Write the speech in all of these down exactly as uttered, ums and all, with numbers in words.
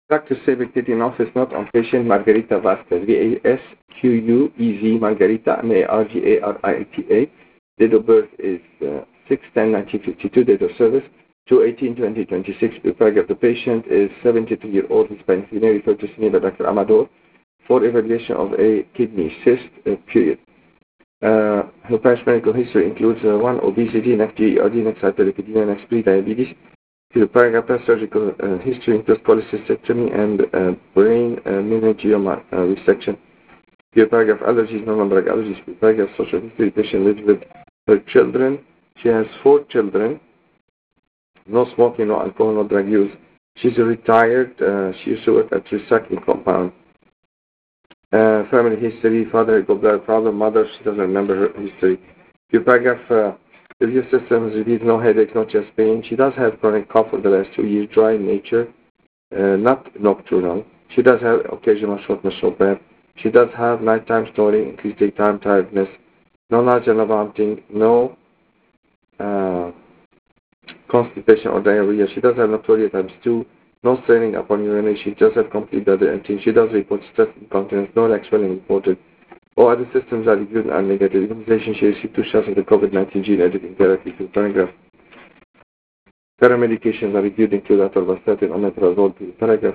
Doctor Savic in office note on patient Margarita Vasquez, V A S Q U E Z Margarita, M A R G A R I T A. Date of birth is uh, six ten nineteen fifty-two, date of service two eighteen twenty twenty-six. The paragraph, the patient is seventy-two-year-old Hispanic female, referred to senior by Doctor Amador for evaluation of a kidney cyst, uh, period. Uh, her past medical history includes uh, one, obesity, next G E R D, next hyperlipidemia, next pre-diabetes. The paragraph, past surgical uh, history includes cholecystectomy and uh, brain uh, meningioma uh, resection. The paragraph, allergies, normal drug allergies. The paragraph, social history, patient lives with her children. She has four children. No smoking, no alcohol, no drug use. She's a retired. Uh, she used to work at recycling compound. Uh, family history, father had gallbladder problem, mother, she doesn't remember her history. The paragraph, uh, the review system has revealed no headache, no chest pain. She does have chronic cough for the last two years, dry in nature, uh, not nocturnal. She does have occasional shortness, short breath. She does have nighttime snoring, increased daytime tiredness, no nausea, no vomiting, no uh, constipation or diarrhea. She does have nocturia times two, no straining upon urination. She does have complete bladder emptying. She does report stress incontinence, no leg swelling reported. All other systems are reviewed and are negative. Immunization, she received two shots of the COVID nineteen gene editing therapy. To the paragraph. Paramedications are reviewed, include atorvastatin, omeprazole. To the paragraph.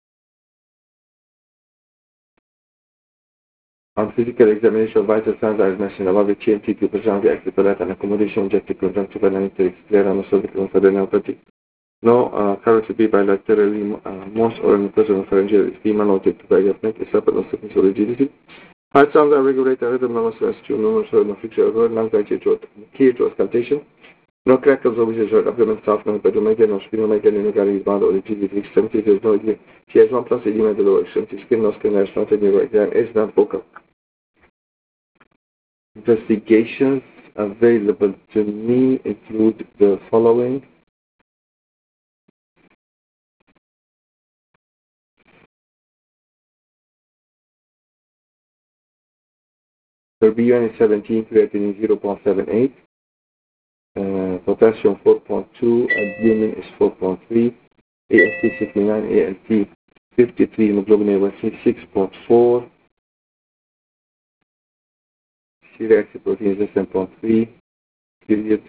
On physical examination, vital signs are as mentioned above: a T M T, tuberculin, active palate, and accommodation, injected conjunctival, anesthetic, sclera, cervical, lymphadenopathy. No uh, carotid B bilaterally, uh, most or mucosal pharyngeal edema noted. To paragraph. Neck is supple, no stiffness or rigidity. Heart sounds are regulated, rhythm, no stress, tune, no muscle, no friction, or lungs, key to auscultation. No crackles or whistles, or abdomen soft, no hepatomegaly, no splenomegaly, no Gallen's band or rigidity extremities. There's no edema. She has one plus edema in the lower extremity, skin, no skin rash, not a neuro exam, is not focal. Investigations available to me include the following. For B U N is seventeen, creatinine zero point seven eight, uh, potassium four point two, albumin is four point three, A L T sixty-nine, A L T fifty-three, hemoglobin A one C six point four, C-reactive protein is seven point three, period.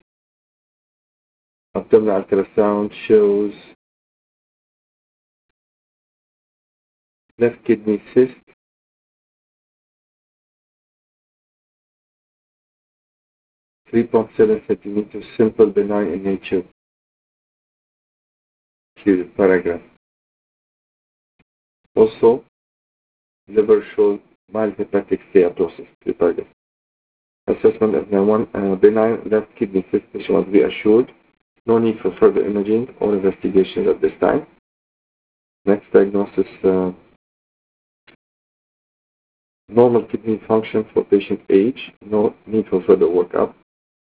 Abdominal ultrasound shows left kidney cyst, three point seven centimeters, simple, benign in nature. Period. Paragraph. Also, liver shows mild hepatic steatosis. Paragraph. Assessment of the one uh, benign left kidney cyst, patient was reassured. No need for further imaging or investigations at this time. Next diagnosis, uh, normal kidney function for patient age. No need for further workup.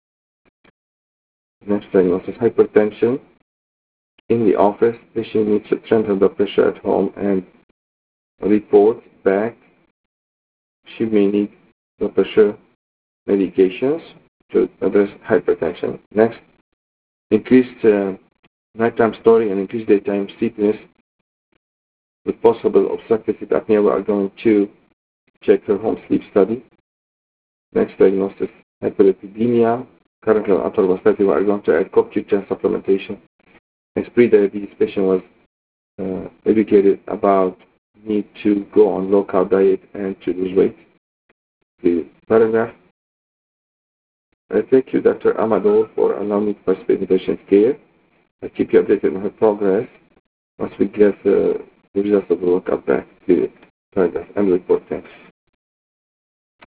Next diagnosis, hypertension in the office. Patient needs to strengthen the pressure at home and report back. She may need blood pressure medications to address hypertension. Next, increased uh, nighttime snoring and increased daytime sleepiness with possible obstructive sleep apnea. We are going to check her home sleep study. Next diagnosis, hyperlipidemia. Currently on atorvastatin, we are going to add C O Q ten supplementation. Next, pre-diabetes patient was uh, educated about need to go on low-carb diet and to lose weight. The paragraph. I thank you, Doctor Amador, for allowing me to participate in patient care. I'll keep you updated on her progress once we get uh, the results of the workup back. Period. Paragraph. End report. Thanks.